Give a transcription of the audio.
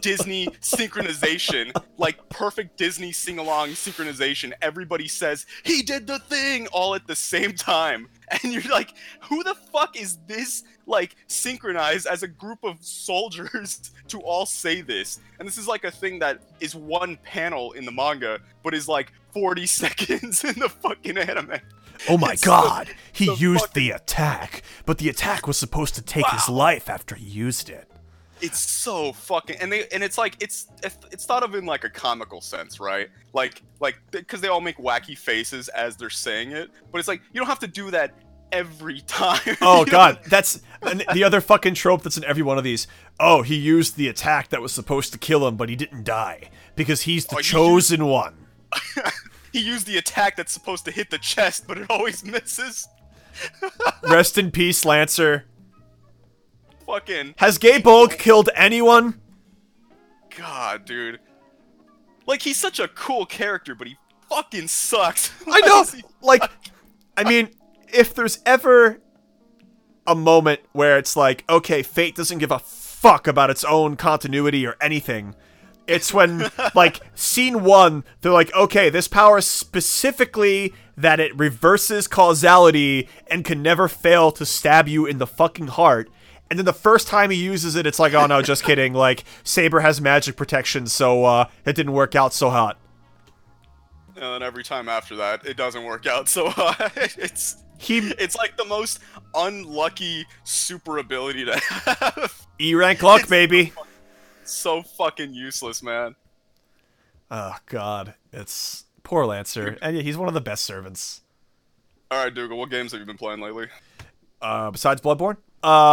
Disney synchronization, like perfect Disney sing-along synchronization. Everybody says, he did the thing, all at the same time. And you're like, who the fuck is this, like, synchronized as a group of soldiers to all say this? And this is like a thing that is one panel in the manga, but is like 40 seconds in the fucking anime. Oh my god, he the used fucking- the attack, but the attack was supposed to take his life after he used it. It's so fucking, and it's like, it's thought of in like a comical sense, right? Like because they all make wacky faces as they're saying it, but it's like, you don't have to do that every time. Oh You know? god, that's the other fucking trope that's in every one of these. Oh, he used the attack that was supposed to kill him, but he didn't die because he's the chosen one. He used the attack that's supposed to hit the chest, but it always misses. Rest in peace, Lancer. Fucking Has Gay Bulk killed anyone? God, dude. Like, he's such a cool character, but he fucking sucks. I know. Like, I mean, if there's ever a moment where it's like, okay, Fate doesn't give a fuck about its own continuity or anything, it's when, like, scene 1, they're like, okay, this power is specifically that it reverses causality and can never fail to stab you in the fucking heart. And then the first time he uses it, it's like, oh no, just kidding. Like, Saber has magic protection, so it didn't work out so hot. And then every time after that, it doesn't work out so it's like the most unlucky super ability to have. E-rank luck, baby. So fucking useless, man. Oh god, it's poor Lancer, and yeah, he's one of the best servants. All right, Dougal, what games have you been playing lately? Besides Bloodborne,